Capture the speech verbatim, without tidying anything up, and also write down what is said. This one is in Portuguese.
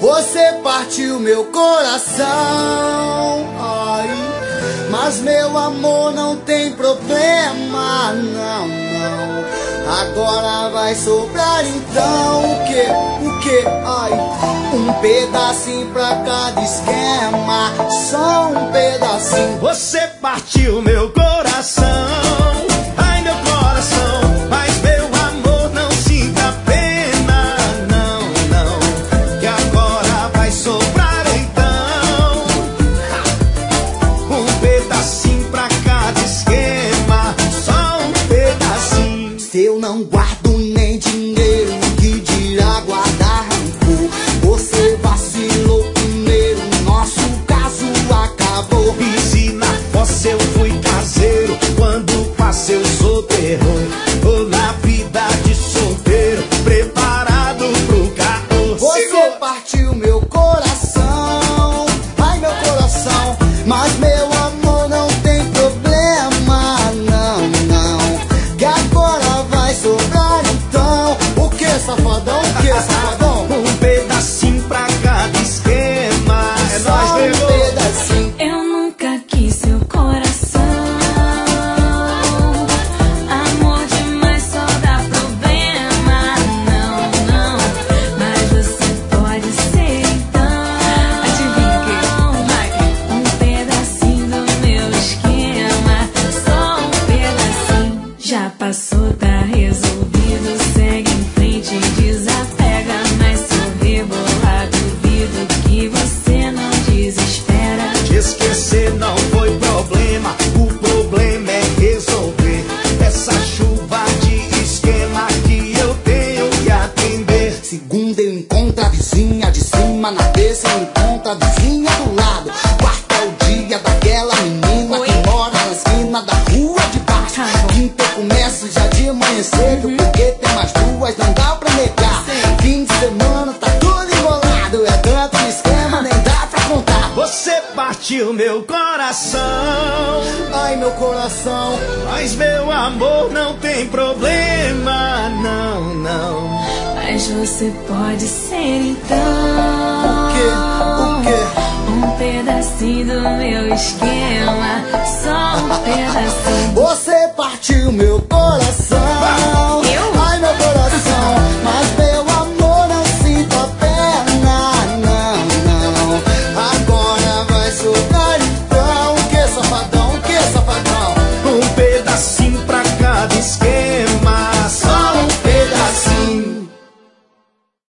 Você partiu meu coração. Ai, mas meu amor não tem problema, não, não. Agora vai sobrar então o que, o que, ai, um pedacinho pra cada esquema, só um pedacinho. Você partiu meu coração, ai meu coração, mas meu amor não sinta pena, não, não, que agora vai sobrar então um pedacinho pra cada esquema, só um pedacinho. Se eu não guardo nem dinheiro, que dirá guardar rancor? Você vacilou primeiro, nosso caso acabou. E se na fossa eu fui caseiro, quando passei eu sou terror, tô na vida de solteiro, preparado pro caô. Você partiu meu coração, ai meu coração, mas meu amor não tem problema, não, não, que agora vai sobrar então. O que, safadão? O que, safadão? Um pedacinho pra cada esquema, é Só nóis, um nego. pedacinho. Eu nunca quis seu coração. Amor demais só dá problema. Não, não, mas você pode ser então. Adivinha o que? Vai. Um pedacinho do meu esquema, só um pedacinho. Já passou, tá resolvido. Segue em frente, desapega. Mas se eu rebolar, duvido que você não desespera. Te esquecer não foi problema, o problema é resolver essa chuva de esquema que eu tenho que atender. Segunda eu encontro a vizinha de cima, na terça eu encontro a vizinha do lado. Quarta é o dia daquela menina Oi? que mora na esquina da rua de baixo. Tá bom. Quinta eu começo já de manhã cedo, porque tem mais duas, não dá pra negar. Sim. Fim de semana tá tudo embolado, é tanto esquema, nem dá pra contar. Você partiu meu coração, Ai meu coração, mas meu amor não tem problema, não, não. Mas você pode ser então. o que, o que? Um pedacinho do meu esquema, só um pedacinho. Você partiu meu coração.